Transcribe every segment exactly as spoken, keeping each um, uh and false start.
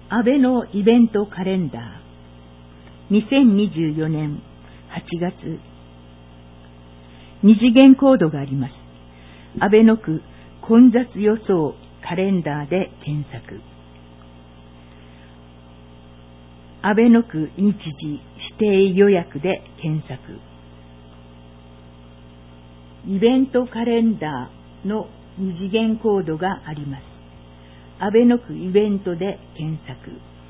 安倍のイベントカレンダーにせんにじゅうよねんはちがつ、二次元コードがあります。安倍の区混雑予想カレンダーで検索。安倍の区日時指定予約で検索。イベントカレンダーの二次元コードがあります。安倍の区イベントで検索。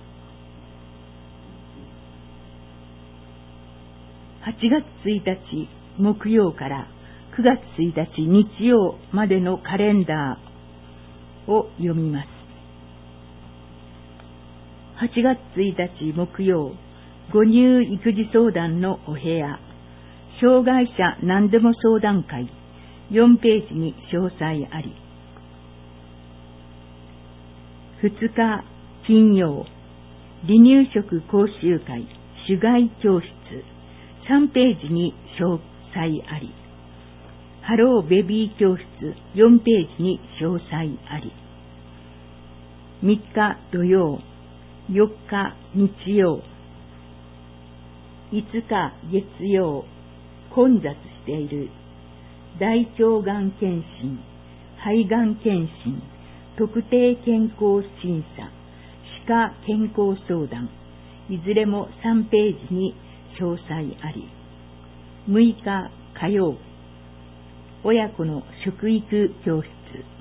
はちがつついたち木曜からくがつついたち日曜までのカレンダーを読みます。はちがつついたち木曜、母乳育児相談のお部屋、障害者何でも相談会、よんページに詳細あり。ふつか金曜、離乳食講習会、主外教室、さんページに詳細あり。ハローベビー教室、よんページに詳細あり。みっか土曜、よっか日曜、いつか月曜、混雑している。大腸がん検診、肺がん検診、特定健康審査、歯科健康相談、いずれもさんページに詳細あり。むいか火曜、親子の食育教室、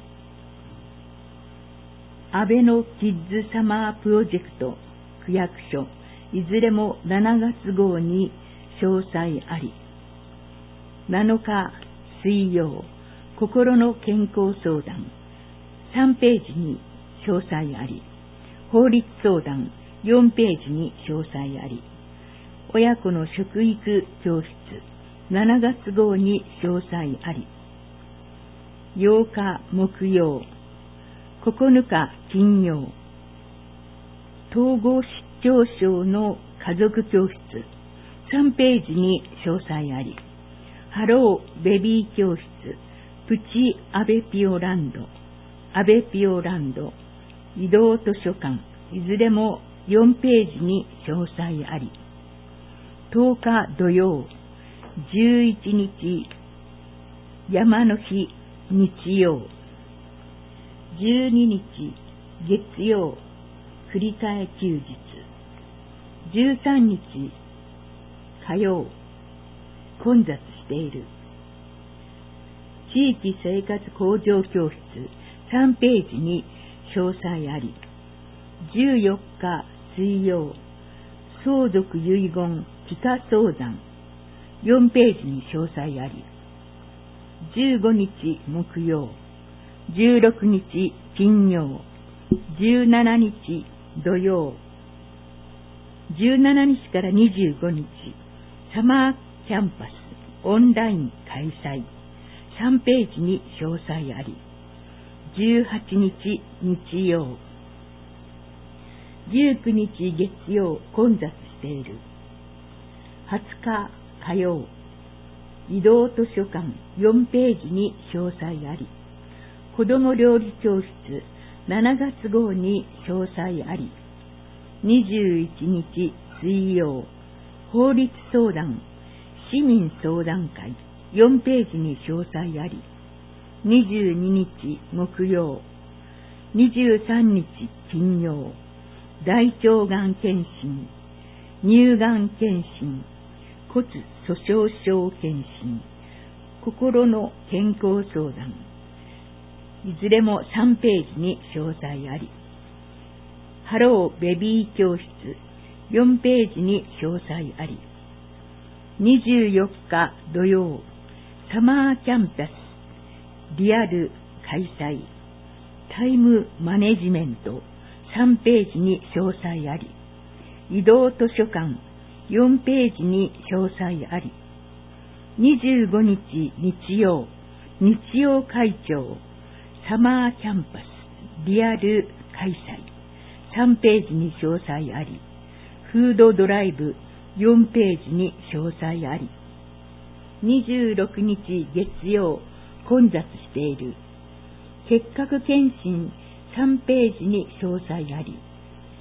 安倍のキッズサマープロジェクト区役所、いずれもしちがつ号に詳細あり。なのか水曜、心の健康相談、さんページに詳細あり。法律相談、よんページに詳細あり。親子の食育教室、しちがつ号に詳細あり。ようか木曜、ここのか金曜、統合失調症の家族教室、さんページに詳細あり。ハローベビー教室、プチアベピオランド、アベピオランド、移動図書館、いずれもよんページに詳細あり。とおか土曜、じゅういちにち山の日日曜、じゅうににち月曜振り替え休日、じゅうさんにち火曜混雑している。地域生活向上教室、さんページに詳細あり。じゅうよっか水曜、相続遺言帰化相談、よんページに詳細あり。じゅうごにち木曜、じゅうろくにち金曜、じゅうしちにち土曜、じゅうしちにちからにじゅうごにちサマーキャンパスオンライン開催、さんページに詳細あり。じゅうはちにち日曜、じゅうくにち月曜混雑している。はつか火曜、移動図書館よんページに詳細あり。子ども料理教室しちがつ号に詳細あり。にじゅういちにち水曜、法律相談市民相談会よんページに詳細あり。にじゅうににち木曜、にじゅうさんにち金曜、大腸がん検診、乳がん検診、骨粗鬆症検診、心の健康相談、いずれもさんページに詳細あり。ハローベビー教室、よんページに詳細あり。にじゅうよっか土曜、サマーキャンパスリアル開催、タイムマネジメントさんページに詳細あり。移動図書館よんページに詳細あり。にじゅうごにち日曜、日曜会長サマーキャンパスリアル開催、さんページに詳細あり。フードドライブよんページに詳細あり。にじゅうろくにち月曜混雑している。結核検診さんページに詳細あり。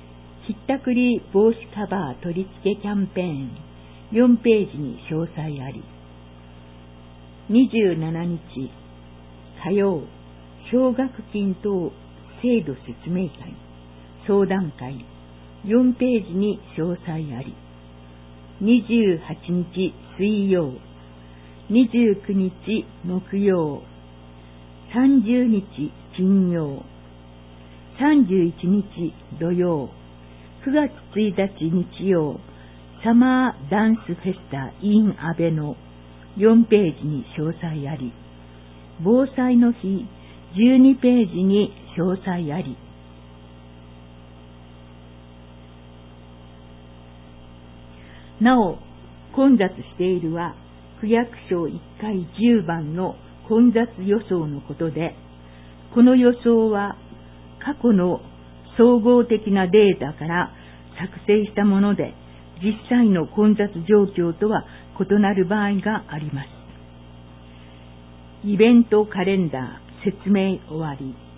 ひったくり防止カバー取り付けキャンペーンよんページに詳細あり。にじゅうしちにち火曜、奨学金等制度説明会相談会よんページに詳細あり。にじゅうはちにち水曜、にじゅうくにち木曜、さんじゅうにち金曜、さんじゅういちにち土曜、くがつついたち日曜、サマーダンスフェスタ in 阿部のよんページに詳細あり。防災の日じゅうにページに詳細あり。なお、混雑しているは区役所いっかいじゅうばんの混雑予想のことで、この予想は過去の総合的なデータから作成したもので、実際の混雑状況とは異なる場合があります。イベントカレンダー説明終わり。